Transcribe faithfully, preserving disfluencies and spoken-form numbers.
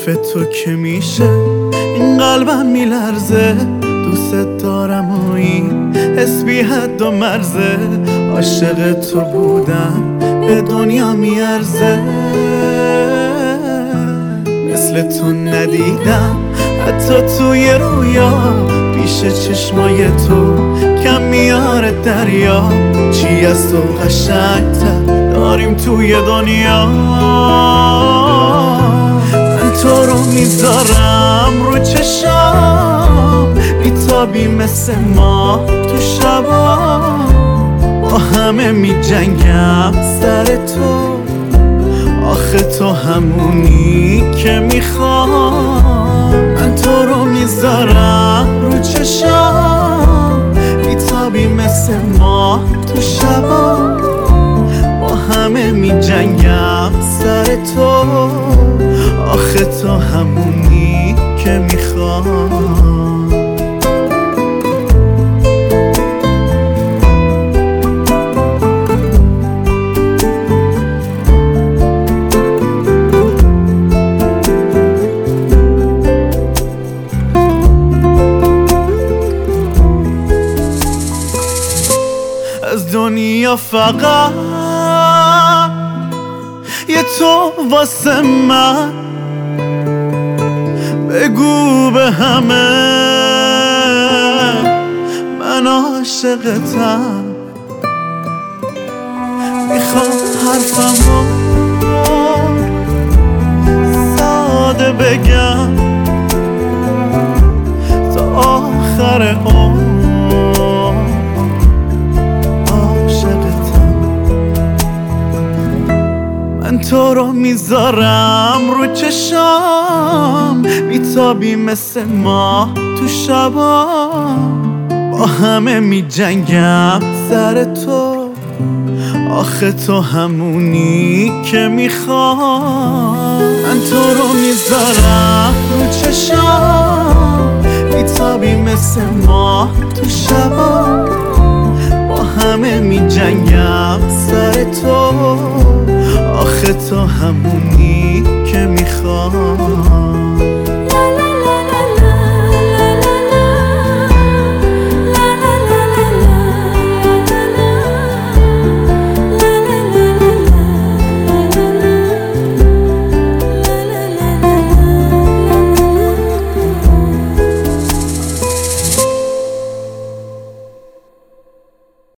حرف تو که میشه این قلبم میلرزه. دوست دارم و این حس بی حد و مرزه. عاشق تو بودم به دنیا میارزه. مثل تو ندیدم حتی توی رویا. پیش چشمای تو کم میاره دریا. چی از تو قشنگتر داریم توی دنیا. من تو رو میذارم رو چشام بیتابی مثل ما تو شبا. با همه میجنگم سر تو. آخه تو همونی که میخوام. من تو رو میذارم رو چشام بیتابی مثل ما تو شبا. با همه میجنگم سر تو. آخه تو همونی که میخوام. از دنیا فقط یه تو واسه من. بگو به همه من عاشقتم. میخوام حرفمو ساده بگم تا آخر عمر. من تو رو میذارم رو چشام بیتابی مثل ما تو شبا. با همه میجنگم سر تو. آخه تو همونی که میخوام. من تو رو میذارم رو چشام بیتابی مثل ما تو شبا. با همه میجنگم سر تو. آخه تو همونی که میخوام.